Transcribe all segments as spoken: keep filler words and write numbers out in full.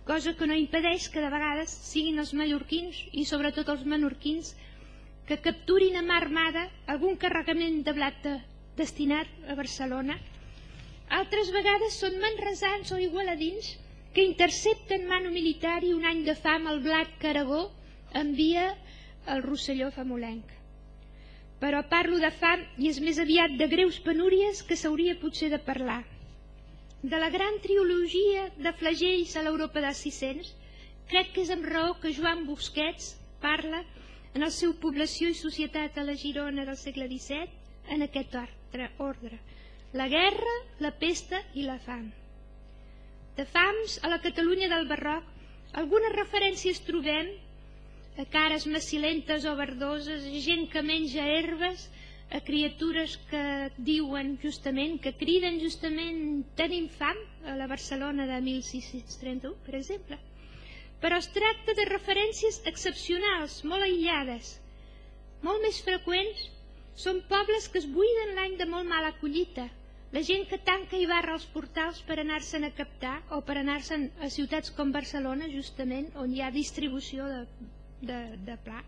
cosa que no impedeix que de vegades siguin els mallorquins i sobretot els menorquins que capturin a mà armada algun carregament de blat destinat a Barcelona. Altres vegades són manresans o igualadins que intercepten mano militar i un any de fam el blat que Aragó envia al Rosselló famolenc. Però parlo de fam i és més aviat de greus penúries que s'hauria potser de parlar. De la gran trilogia de flagells a l'Europa dels sis-cents, crec que és amb raó que Joan Busquets parla en el seu Població i societat a la Girona del segle disset en aquest ordre: la guerra, la pesta i la fam. De fams a la Catalunya del barroc algunes referències trobem a cares macilentes o verdoses, a gent que menja herbes, a criatures que diuen justament, que criden justament tenim fam, a la Barcelona de mil sis-cents trenta-u, per exemple. Però es tracta de referències excepcionals, molt aïllades. Molt més freqüents són pobles que es buiden l'any de molt mala collita, la gent que tanca i barra els portals per anar-se'n a captar o per anar-se'n a ciutats com Barcelona, justament, on hi ha distribució de, de, de pla.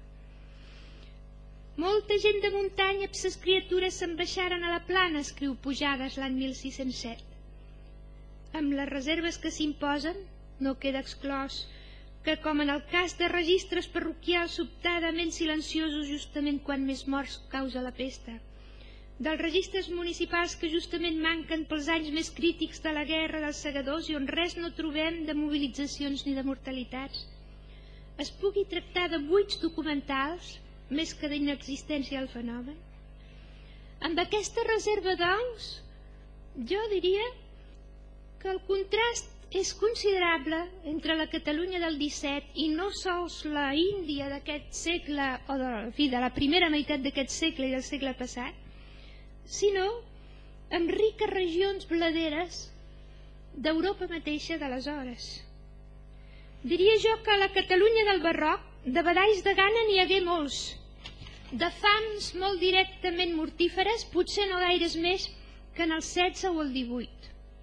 Molta gent de muntanya amb ses criatures se'n baixaren a la plana, escriu Pujades l'any mil sis-cents set. Amb les reserves que s'imposen, no queda exclòs que, com en el cas de registres parroquials sobtadament silenciosos justament quan més morts causa la pesta, dels registres municipals que justament manquen pels anys més crítics de la guerra dels segadors i on res no trobem de mobilitzacions ni de mortalitats, es pugui tractar de buits documentals més que d'inexistència del fenomen. Amb aquesta reserva, doncs, jo diria que el contrast és considerable entre la Catalunya del disset i no sols la Índia d'aquest segle, o de, en fi, de la primera meitat d'aquest segle i del segle passat, sinó amb riques regions bladeres d'Europa mateixa d'aleshores. Diria jo que a la Catalunya del barroc de badalls de gana n'hi hagué molts, de fams molt directament mortíferes, potser no gaires més que en el setze o el divuit.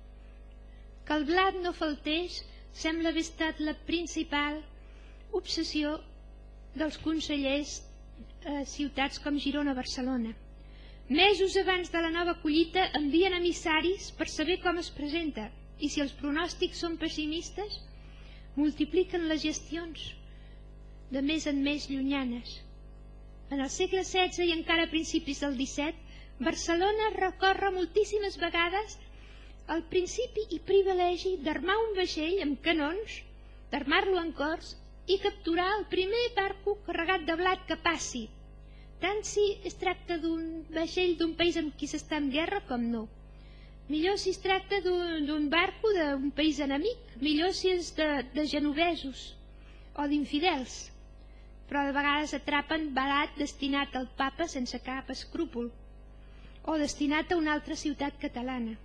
Que el blat no faltés sembla haver estat la principal obsessió dels consellers a ciutats com Girona o Barcelona. Mesos abans de la nova collita envien emissaris per saber com es presenta i si els pronòstics són pessimistes multipliquen les gestions de més en més llunyanes. En el segle setze i encara a principis del disset, Barcelona recorre moltíssimes vegades el principi i privilegi d'armar un vaixell amb canons, d'armar-lo en cors i capturar el primer barco carregat de blat que passi, tant si es tracta d'un vaixell d'un país amb qui s'està en guerra com no. Millor si es tracta d'un barco d'un país enemic, millor si és de, de genovesos o d'infidels, però de vegades atrapen blat destinat al papa sense cap escrúpol o destinat a una altra ciutat catalana.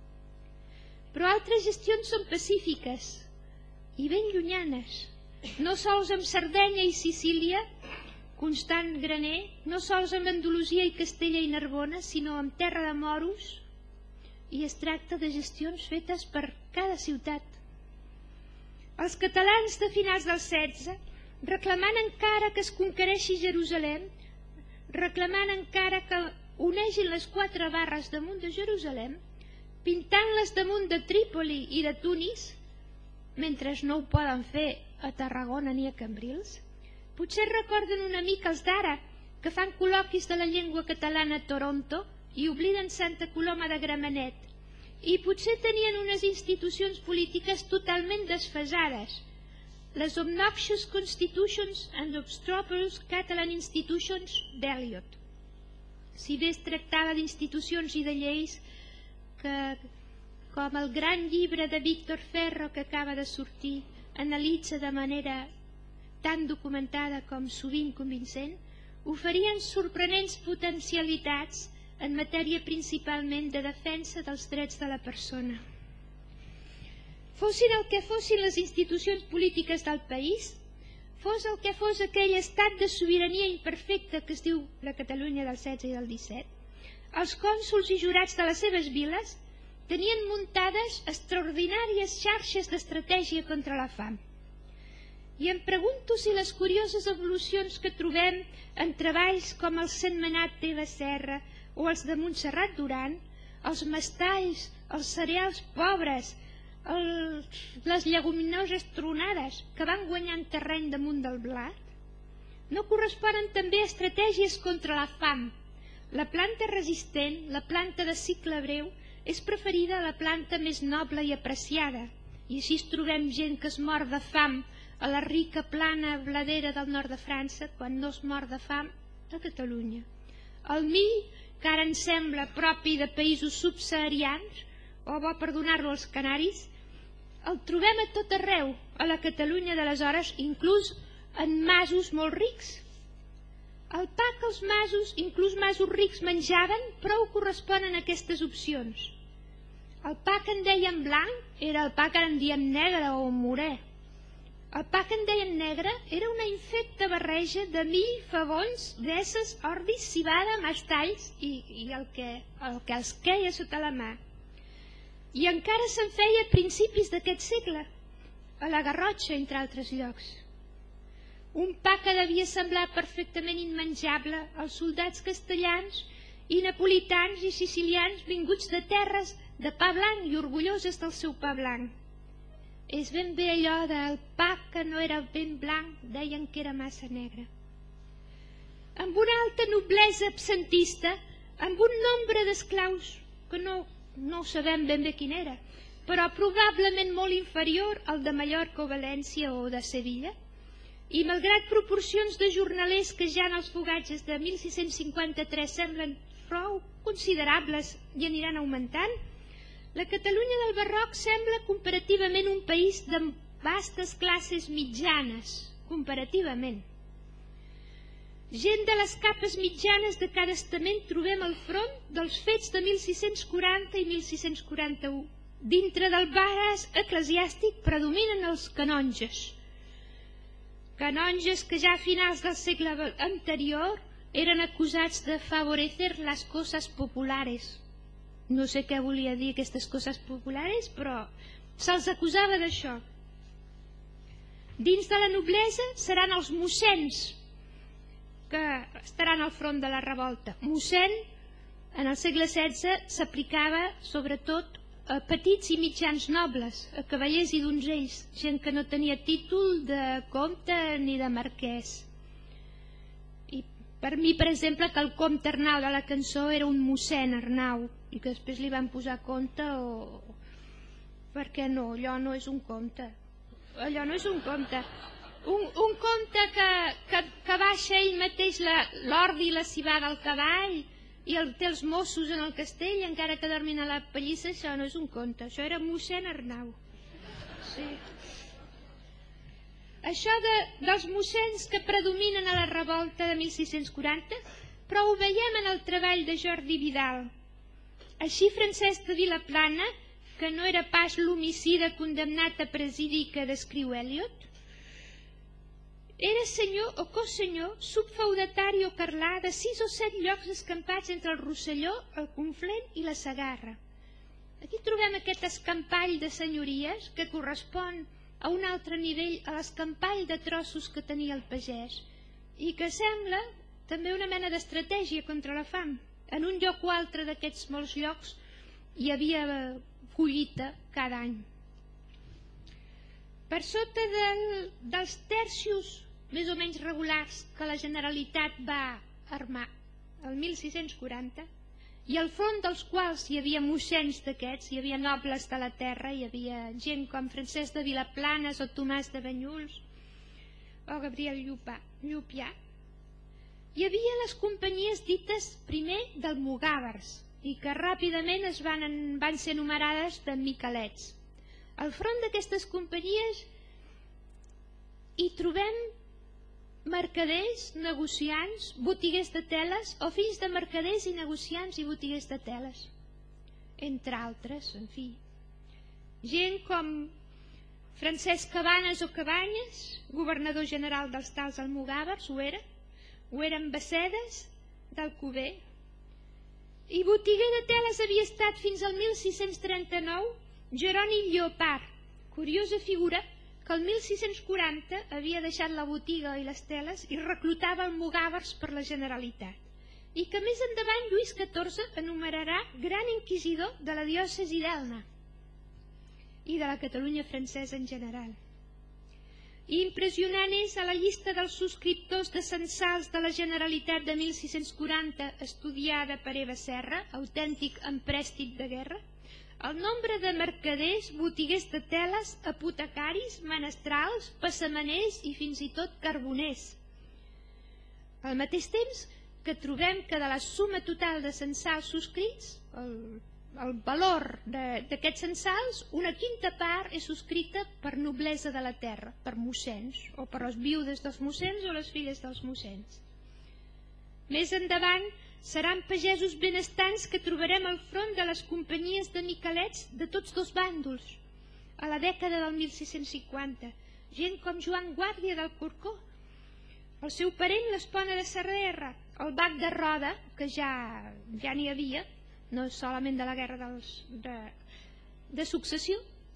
Però altres gestions són pacífiques i ben llunyanes, no sols amb Sardenya i Sicília, constant graner, no sols amb Andalusia i Castella i Narbona, sinó amb terra de moros, i es tracta de gestions fetes per cada ciutat. Els catalans de finals del setze, reclamant encara que es conquereixi Jerusalem, reclamant encara que unegin les quatre barres damunt de Jerusalem, pintant-les damunt de Trípoli i de Tunis, mentre no ho poden fer a Tarragona ni a Cambrils. Potser recorden una mica els d'ara, que fan col·loquis de la llengua catalana a Toronto i obliden Santa Coloma de Gramenet, i potser tenien unes institucions polítiques totalment desfasades, les Obnoxious Constitutions and Obstropolous Catalan Institutions d'Eliot. Si bé es tractava d'institucions i de lleis que, com el gran llibre de Víctor Ferro que acaba de sortir, analitza de manera tan documentada com sovint convincent, oferien sorprenents potencialitats en matèria principalment de defensa dels drets de la persona. Fossin el que fossin les institucions polítiques del país, fos el que fos aquell estat de sobirania imperfecta que es diu la Catalunya del setze i del disset, els cònsols i jurats de les seves viles tenien muntades extraordinàries xarxes d'estratègia contra la fam. I em pregunto si les curioses evolucions que trobem en treballs com el Sentmenat Teva Serra o els de Montserrat Duran, els mestalls, els cereals pobres, el, les lleguminoses tronades que van guanyant terreny damunt del blat, no corresponen també a estratègies contra la fam. La planta resistent, la planta de cicle breu, és preferida a la planta més noble i apreciada, i així trobem gent que es mor de fam a la rica plana bladera del nord de França, quan no es mor de fam a Catalunya. El mill, que ara ens sembla propi de països subsaharians, o bo per donar-lo als canaris, el trobem a tot arreu, a la Catalunya d'aleshores, inclús en masos molt rics. El pa que els masos, inclús masos rics, menjaven, prou corresponen a aquestes opcions. El pa que en deien blanc era el pa que en diem negre o morè. El pa que en deien negre era una infecta barreja de mill, favolls, veses, ordis, civada, mastalls i, i el, que, el que els queia sota la mà. I encara se'n feia a principis d'aquest segle, a la Garrotxa, entre altres llocs. Un pa que devia semblar perfectament immenjable als soldats castellans i napolitans i sicilians vinguts de terres de pa blanc i orgulloses del seu pa blanc. És ben bé allò del pa que no era ben blanc, deien que era massa negre. Amb una alta noblesa absentista, amb un nombre d'esclaus que no, no sabem ben bé quin era, però probablement molt inferior al de Mallorca o València o de Sevilla, i malgrat proporcions de jornalers que ja en els fogatges de mil sis-cents cinquanta-tres semblen prou considerables i aniran augmentant, la Catalunya del Barroc sembla comparativament un país de vastes classes mitjanes, comparativament. Gent de les capes mitjanes de cada estament trobem al front dels fets de mil sis-cents quaranta i mil sis-cents quaranta-u. Dintre del baras eclesiàstic predominen els canonges. Canonges que ja a finals del segle anterior eren acusats de favorecer las cosas populares. No sé què volia dir aquestes coses populares, però se'ls acusava d'això. Dins de la noblesa seran els mossens que estaran al front de la revolta. Mossèn, en el segle setze, s'aplicava sobretot a petits i mitjans nobles, a cavallers i donzells, gent que no tenia títol de comte ni de marquès. I per mi, per exemple, que el comte Arnau de la cançó era un mossèn Arnau, i que després li van posar comte o... perquè no, allò no és un comte. Allò no és un comte. Un, un comte que, que, que baixa ell mateix l'ordi i la civada al cavall i el, té els Mossos en el castell encara que dormin a la pallissa, això no és un conte, això era mossèn Arnau. Sí. Això de, dels mossens que predominen a la revolta de mil sis-cents quaranta, però ho veiem en el treball de Jordi Vidal. Així Francesc de Vilaplana, que no era pas l'homicida condemnat a presidir que descriu Eliot, era senyor o cosenyor, subfeudatari o carlà de sis o set llocs escampats entre el Rosselló, el Conflent i la Segarra. Aquí trobem aquest escampall de senyories que correspon a un altre nivell a l'escampall de trossos que tenia el pagès i que sembla també una mena d'estratègia contra la fam. En un lloc o altre d'aquests molts llocs hi havia collita cada any. Per sota del, dels tercios més o menys regulars que la Generalitat va armar el mil sis-cents quaranta, i al front dels quals hi havia mossens d'aquests, hi havia nobles de la terra, hi havia gent com Francesc de Vilaplanes o Tomàs de Banyuls o Gabriel Llupià. Hi havia les companyies dites primer d'almogàvers i que ràpidament es van, van ser numerades de miquelets. Al front d'aquestes companyies hi trobem mercaders, negociants, botiguers de teles o fills de mercaders i negociants i botiguers de teles, entre altres, en fi. Gent com Francesc Cabanes o Cabanyes, governador general dels tals almogàvers, ho era, ho eren Bacedes d'Alcover. I botiguer de teles havia estat fins al mil sis-cents trenta-nou Jeroni Llopart, curiosa figura que el mil sis-cents quaranta havia deixat la botiga i les teles i reclutava almogàvers per la Generalitat, i que més endavant Lluís catorze enumerarà gran inquisidor de la diòcesi d'Elna i de la Catalunya francesa en general. I impressionant és a la llista dels subscriptors de censals de la Generalitat de mil sis-cents quaranta, estudiada per Eva Serra, autèntic emprèstit de guerra, el nombre de mercaders, botiguers de teles, apotecaris, menestrals, passamaners i fins i tot carboners. Al mateix temps que trobem que de la suma total de censals subscrits, el, el valor d'aquests censals, una quinta part és subscrita per noblesa de la terra, per mossens, o per les viudes dels mossens o les filles dels mossens. Més endavant, seran pagesos benestants que trobarem al front de les companyies de miquelets de tots dos bàndols, a la dècada del mil sis-cents cinquanta, gent com Joan Guàrdia del Corcó, el seu parent l'Espona de Serra, el Bac de Roda, que ja, ja n'hi havia, no solament de la guerra dels, de, de successió,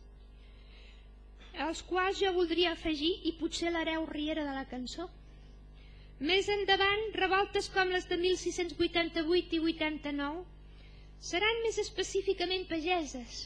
als quals jo voldria afegir i potser l'hereu Riera de la cançó. Més endavant, revoltes com les de mil sis-cents vuitanta-vuit i vuitanta-nou seran més específicament pageses.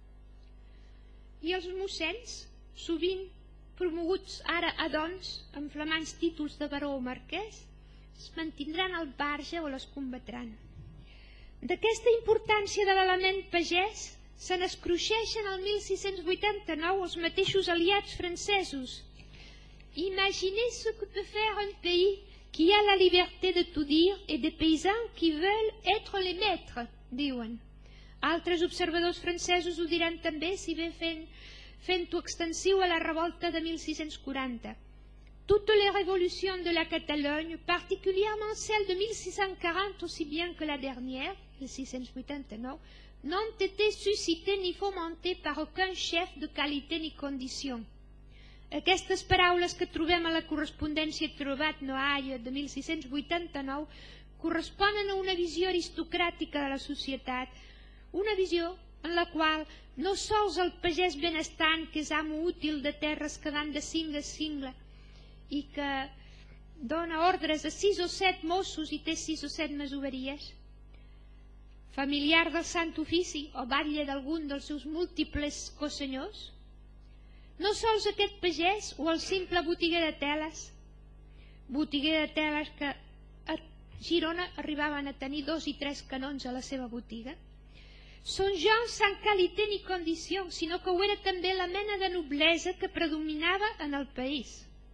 I els mossens, sovint promoguts ara a dons, amb flamants títols de baró o marquès, es mantindran al marge o les combatran. D'aquesta importància de l'element pagès se n'escruixeixen el mil sis-cents vuitanta-nou els mateixos aliats francesos. Imaginez ce que peut faire un pays qui a la liberté de tout dire et des paysans qui veulent être les maîtres, diuen. Altres observadors francesos ho diran també, si bé fent, fent-ho extensiu a la revolta de mil sis-cents quaranta. Toutes les révolutions de la Catalogne, particulièrement celle de mille six cent quarante aussi bien que la dernière, mil sis-cents vuitanta-nou, n'ont été suscitées ni fomentées par aucun chef de qualité ni condition. Aquestes paraules que trobem a la correspondència trobat Noailles de mil sis-cents vuitanta-nou corresponen a una visió aristocràtica de la societat, una visió en la qual no sols el pagès benestant, que és amo útil de terres que van de cingle a cingle i que dona ordres a sis o set mossos i té sis o set masoveries, familiar del Sant Ofici o batlle d'algun dels seus múltiples cosenyors, no sols aquest pagès o el simple botiguer de teles, botiguer de teles que a Girona arribaven a tenir dos i tres canons a la seva botiga, són gens sans qualité ni condició, sinó que ho era també la mena de noblesa que predominava en el país,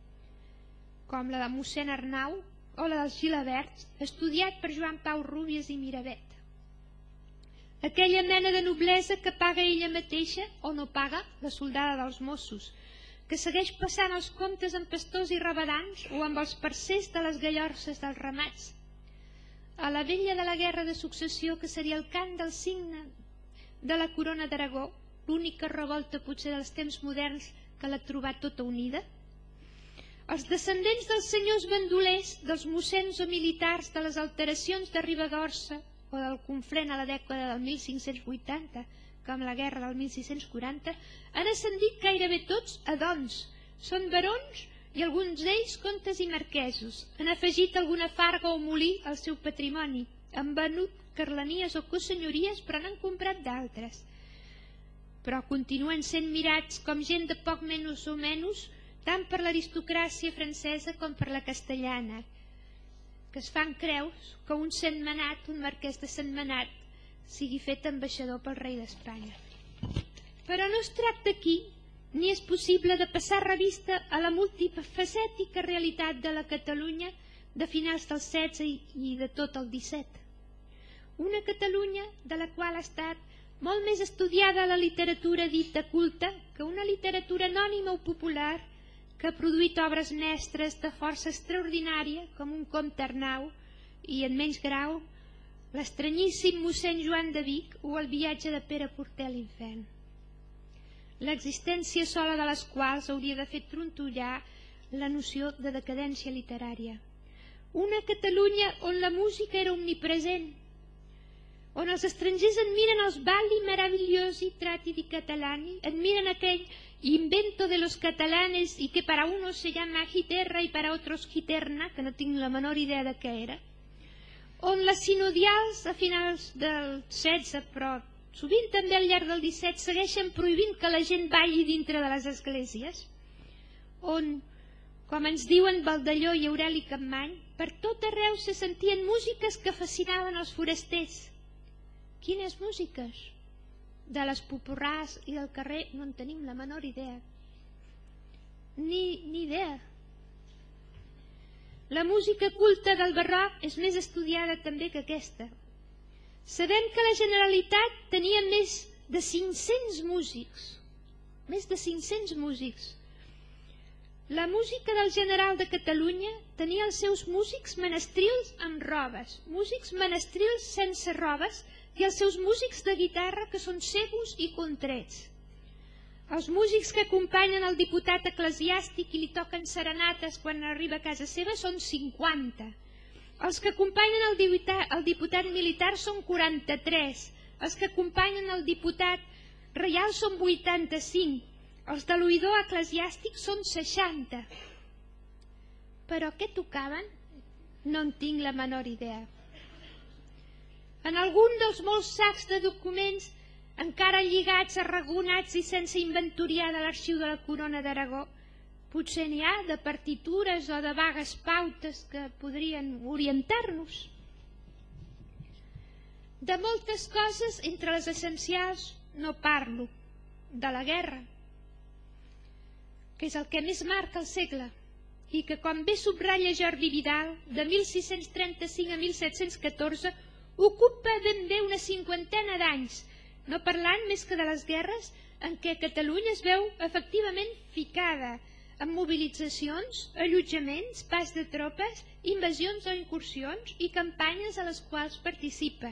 com la de mossèn Arnau o la dels Gilaberts, estudiat per Joan Pau Rúbies i Miravet. Aquella mena de noblesa que paga ella mateixa o no paga la soldada dels Mossos, que segueix passant els comptes amb pastors i rabadans o amb els parcers de les gallorces dels ramats. A la vella de la guerra de successió, que seria el cant del signe de la corona d'Aragó, l'única revolta potser dels temps moderns que l'ha trobat tota unida, els descendents dels senyors bandolers, dels mossens o militars de les alteracions de Ribagorça o del Conflent a la dècada del mil cinc-cents vuitanta, com la guerra del mil sis-cents quaranta, han ascendit gairebé tots a dons. Són barons i alguns d'ells comtes i marquesos. Han afegit alguna farga o molí al seu patrimoni. Han venut carlanies o cosenyories, però n'han comprat d'altres. Però continuen sent mirats com gent de poc menys o menys, tant per l'aristocràcia francesa com per la castellana, que es fan creus que un sentmenat, un marquès de Sentmenat, sigui fet ambaixador pel rei d'Espanya. Però no es tracta aquí, ni és possible de passar revista a la multifacètica realitat de la Catalunya de finals del setze i de tot el disset. Una Catalunya de la qual ha estat molt més estudiada la literatura dita culta que una literatura anònima o popular que ha produït obres mestres de força extraordinària com un comte Arnau i en menys grau l'estranyíssim mossèn Joan de Vic o el viatge de Pere Porter a l'infern, l'existència sola de les quals hauria de fer trontollar la noció de decadència literària. Una Catalunya on la música era omnipresent, on els estrangers admiren els balli meravigliosi tratti di catalani, admiren aquell invento de los catalanes y que para unos se llama giterra y para otros giterna, que no tinc la menor idea de què era, on les sinodials a finals del setze, però sovint també al llarg del disset, segueixen prohibint que la gent balli dintre de les esglésies, on, com ens diuen Baldelló i Aureli Capmany, per tot arreu se sentien músiques que fascinaven els forasters. Quines músiques? De les popurrars i del carrer no en tenim la menor idea. Ni, ni idea. La música culta del barroc és més estudiada també que aquesta. Sabem que la Generalitat tenia més de cinc-cents músics. Més de cinc-cents músics. La música del General de Catalunya tenia els seus músics menestrils amb robes, músics menestrils sense robes i els seus músics de guitarra que són cegos i contrets. Els músics que acompanyen el diputat eclesiàstic i li toquen serenates quan arriba a casa seva són cinquanta. Els que acompanyen el diputat, el diputat militar són quaranta-tres. Els que acompanyen el diputat reial són vuitanta-cinc. Els de l'oïdor eclesiàstic són seixanta. Però què tocaven? No en tinc la menor idea. En algun dels molts sacs de documents encara lligats, arragonats i sense inventoriar de l'arxiu de la Corona d'Aragó, potser n'hi ha de partitures o de vagues pautes que podrien orientar-nos. De moltes coses, entre les essencials, no parlo. De la guerra, que és el que més marca el segle, i que, com bé subratlla Jordi Vidal, de mil sis-cents trenta-cinc a mil set-cents catorze, ocupa ben bé una cinquantena d'anys, no parlant més que de les guerres en què Catalunya es veu efectivament ficada en mobilitzacions, allotjaments, pas de tropes, invasions o incursions i campanyes a les quals participa.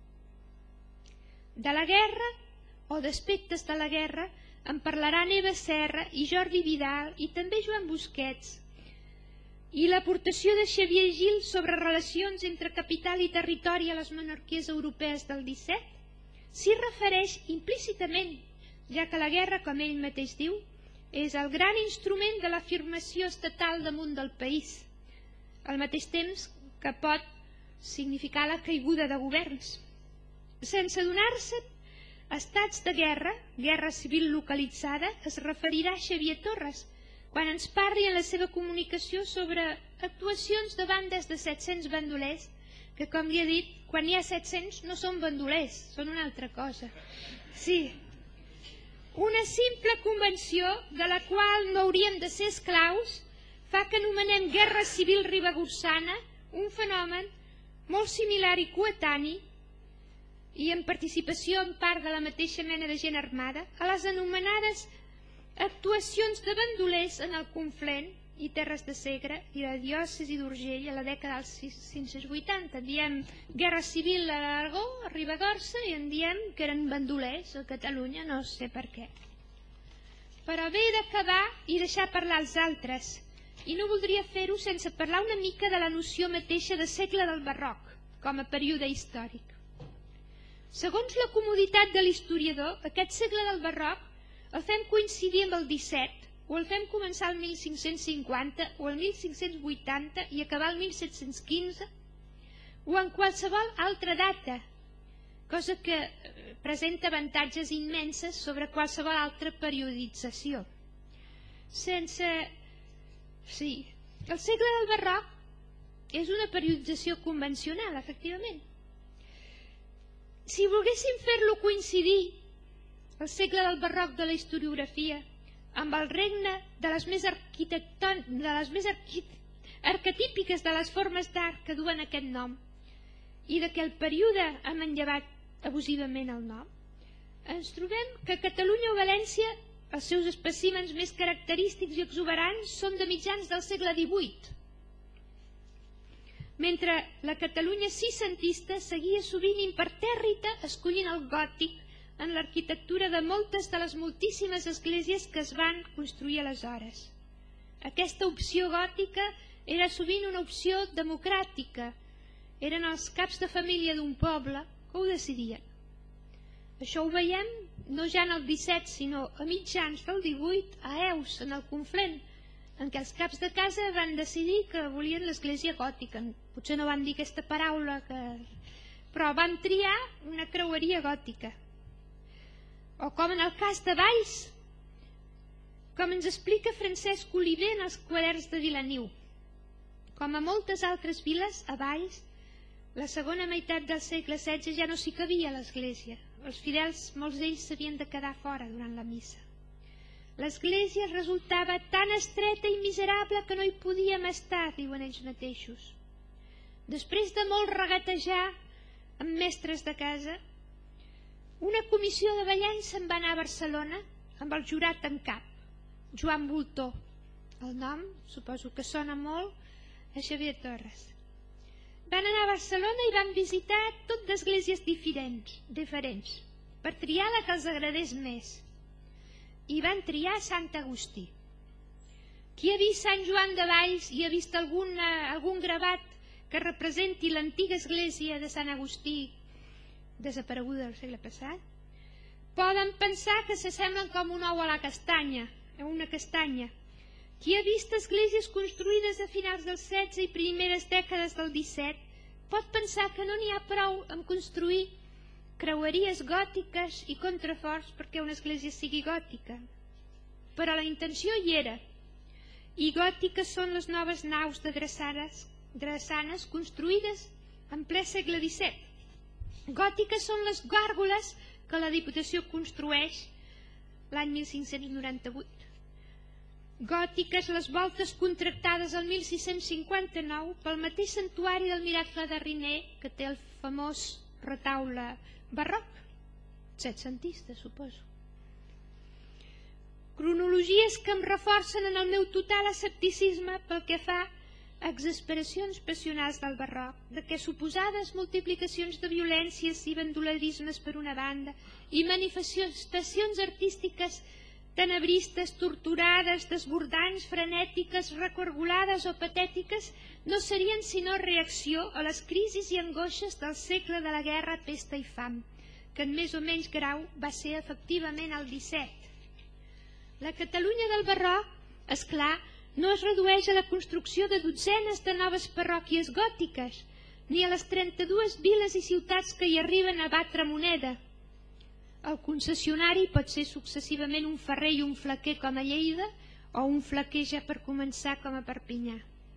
De la guerra, o d'aspectes de la guerra, en parlaran Eva Serra i Jordi Vidal i també Joan Busquets. I l'aportació de Xavier Gil sobre relacions entre capital i territori a les monarquies europees del disset s'hi refereix implícitament, ja que la guerra, com ell mateix diu, és el gran instrument de l'afirmació estatal damunt del país, al mateix temps que pot significar la caiguda de governs. Sense donar-se estats de guerra, guerra civil localitzada, es referirà a Xavier Torres, quan ens parli en la seva comunicació sobre actuacions de bandes de set-cents bandolers, que, com li he dit, quan hi ha set-cents no són bandolers, són una altra cosa. Sí, una simple convenció de la qual no hauríem de ser esclaus fa que anomenem guerra civil ribagorçana un fenomen molt similar i coetani i en participació en part de la mateixa mena de gent armada a les anomenades actuacions de bandolers en el Conflent i Terres de Segre i la diòcesi d'Urgell a la dècada dels cinc-cents vuitanta. En diem guerra civil a l'Aragó, a Ribagorça, i en diem que eren bandolers a Catalunya, no sé per què. Però bé d'acabar i deixar parlar els altres, i no voldria fer-ho sense parlar una mica de la noció mateixa de segle del barroc, com a període històric. Segons la comoditat de l'historiador, aquest segle del barroc el fem coincidir amb el disset, o el fem començar el mil cinc-cents cinquanta, o el mil cinc-cents vuitanta i acabar el mil set-cents quinze, o en qualsevol altra data, cosa que presenta avantatges immenses sobre qualsevol altra periodització. Sense... Sí, el segle del barroc és una periodització convencional, efectivament. Si volguéssim fer-lo coincidir el segle del barroc de la historiografia amb el regne de les més, arquitectòn... de les més arqui... arquetípiques de les formes d'art que duen aquest nom i de què el període ha manllevat abusivament el nom, ens trobem que Catalunya o València, els seus espècimens més característics i exuberants són de mitjans del segle divuit, mentre la Catalunya siscentista seguia sovint impertèrrita escollint el gòtic en l'arquitectura de moltes de les moltíssimes esglésies que es van construir aleshores. Aquesta opció gòtica era sovint una opció democràtica. Eren els caps de família d'un poble, que ho decidien. Això ho veiem no ja en el disset, sinó a mitjans del divuit, a Eus, en el Conflent, en què els caps de casa van decidir que volien l'església gòtica. Potser no van dir aquesta paraula, que... però van triar una creueria gòtica. O com en el cas de Valls, com ens explica Francesc Oliver en els quaderns de Vilaniu. Com a moltes altres viles, a Valls, la segona meitat del segle setze ja no s'hi cabia l'església. Els fidels, molts d'ells s'havien de quedar fora durant la missa. L'església resultava tan estreta i miserable que no hi podíem estar, diuen ells mateixos. Després de molt regatejar amb mestres de casa, una comissió de ballants se'n va anar a Barcelona amb el jurat en cap, Joan Voltor. El nom, suposo que sona molt, a Xavier Torres. Van anar a Barcelona i van visitar tot d'esglésies diferents, diferents, per triar la que els agradés més. I van triar Sant Agustí. Qui ha vist Sant Joan de Valls i ha vist alguna, algun gravat que representi l'antiga església de Sant Agustí, desapareguda del segle passat, poden pensar que s'assemblen com un ou a la castanya, a una castanya. Qui ha vist esglésies construïdes a finals del setze i primeres dècades del disset pot pensar que no n'hi ha prou en construir creueries gòtiques i contraforts perquè una església sigui gòtica. Però la intenció hi era, i gòtiques són les noves naus de drassanes, drassanes construïdes en ple segle disset. Gòtiques són les gàrgoles que la Diputació construeix l'any mil cinc-cents noranta-vuit. Gòtiques les voltes contractades el mil sis-cents cinquanta-nou pel mateix santuari del Miracle de Riner, que té el famós retaule barroc, setcentista, suposo. Cronologies que em reforcen en el meu total escepticisme pel que fa a exasperacions passionals del barroc, de què suposades multiplicacions de violències i bandolerismes per una banda i manifestacions artístiques tenebristes, torturades, desbordants, frenètiques, recorgolades o patètiques no serien sinó reacció a les crisis i angoixes del segle de la guerra, pesta i fam, que en més o menys grau va ser efectivament el disset. La Catalunya del barroc, esclar, no es redueix a la construcció de dotzenes de noves parròquies gòtiques, ni a les trenta-dues viles i ciutats que hi arriben a batre moneda. El concessionari pot ser successivament un ferrer i un flequer com a Lleida o un flequer ja per començar com a Perpinyà.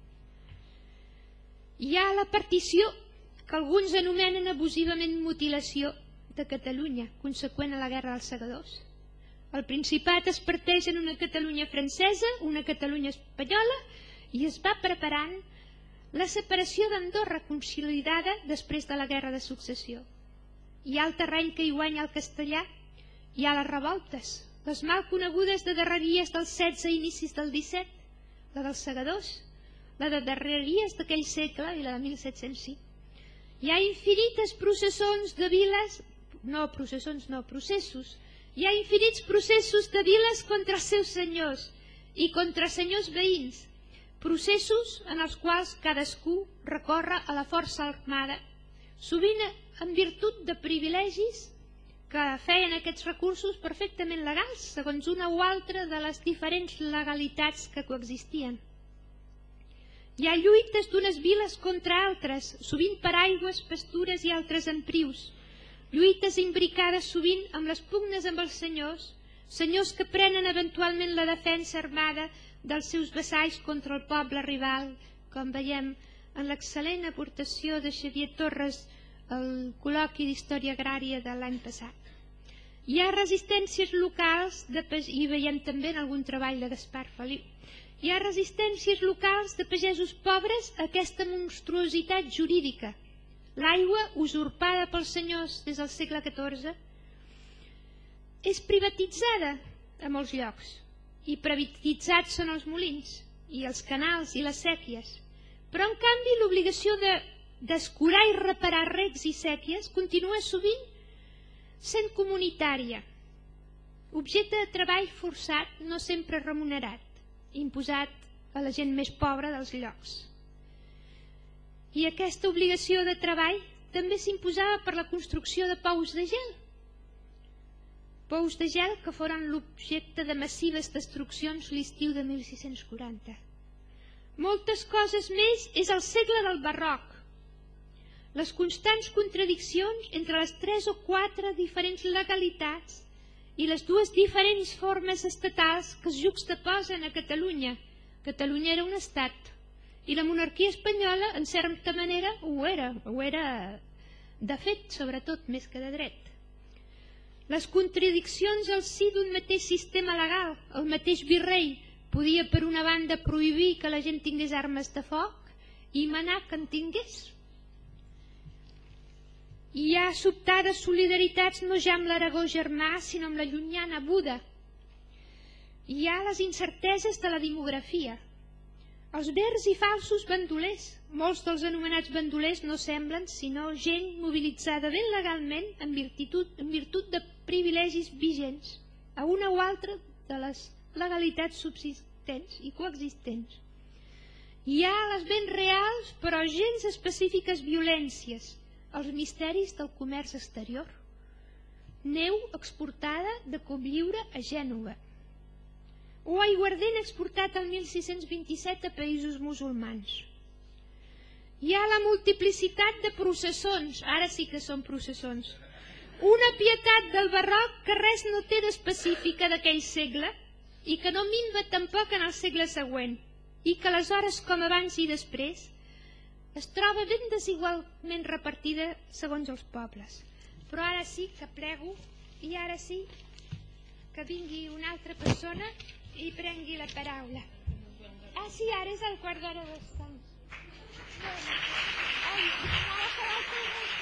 Hi ha la partició, que alguns anomenen abusivament mutilació, de Catalunya, conseqüent a la Guerra dels Segadors. El Principat es parteix en una Catalunya francesa, una Catalunya espanyola, i es va preparant la separació d'Andorra consolidada després de la Guerra de Successió. Hi ha el terreny que hi guanya el castellà, hi ha les revoltes, les mal conegudes de darreries del setze i inicis del disset, la dels Segadors, la de darreries d'aquell segle i la de mil set-cents cinc. Hi ha infinites processons de viles, no processons, no, processos, hi ha infinits processos de viles contra els seus senyors i contra senyors veïns, processos en els quals cadascú recorre a la força armada, sovint en virtut de privilegis que feien aquests recursos perfectament legals, segons una o altra de les diferents legalitats que coexistien. Hi ha lluites d'unes viles contra altres, sovint per aigües, pastures i altres emprius, lluites imbricades sovint amb les pugnes amb els senyors, senyors que prenen eventualment la defensa armada dels seus vassalls contra el poble rival, com veiem en l'excel·lent aportació de Xavier Torres al col·loqui d'Història Agrària de l'any passat. Hi ha resistències locals, de, i veiem també en algun treball de Gaspar Feliu, hi ha resistències locals de pagesos pobres a aquesta monstruositat jurídica. L'aigua, usurpada pels senyors des del segle catorze, és privatitzada a molts llocs, i privatitzats són els molins, i els canals i les sèquies. Però, en canvi, l'obligació de d'escurar i reparar recs i sèquies continua sovint sent comunitària, objecte de treball forçat no sempre remunerat, imposat a la gent més pobra dels llocs. I aquesta obligació de treball també s'imposava per la construcció de pous de gel. Pous de gel que foren l'objecte de massives destruccions l'estiu de mil sis-cents quaranta. Moltes coses més és el segle del barroc. Les constants contradiccions entre les tres o quatre diferents legalitats i les dues diferents formes estatals que es juxtaposen a Catalunya. Catalunya era un estat i la monarquia espanyola, en certa manera, ho era, ho era de fet, sobretot, més que de dret. Les contradiccions al si d'un mateix sistema legal. El mateix virrei podia, per una banda, prohibir que la gent tingués armes de foc i manar que en tingués. Hi ha sobtades solidaritats no ja amb l'Aragó germà, sinó amb la llunyana Buda. Hi ha les incerteses de la demografia. Els vers i falsos bandolers. Molts dels anomenats bandolers no semblen sinó gent mobilitzada ben legalment en virtut, en virtut de privilegis vigents a una o altra de les legalitats subsistents i coexistents. Hi ha les ben reals però gens específiques violències, els misteris del comerç exterior. Neu exportada de Cotlliure a Gènova. O aiguardent exportat el mil sis-cents vint-i-set a països musulmans. Hi ha la multiplicitat de processons, ara sí que són processons. Una pietat del barroc que res no té d'específica d'aquell segle i que no minva tampoc en el segle següent i que aleshores, com abans i després, es troba ben desigualment repartida segons els pobles. Però ara sí que plego i ara sí que vingui una altra persona i prengui la paraula. Ah, sí, ara és el quart d'hora dels Sants. Ai, anava a parar el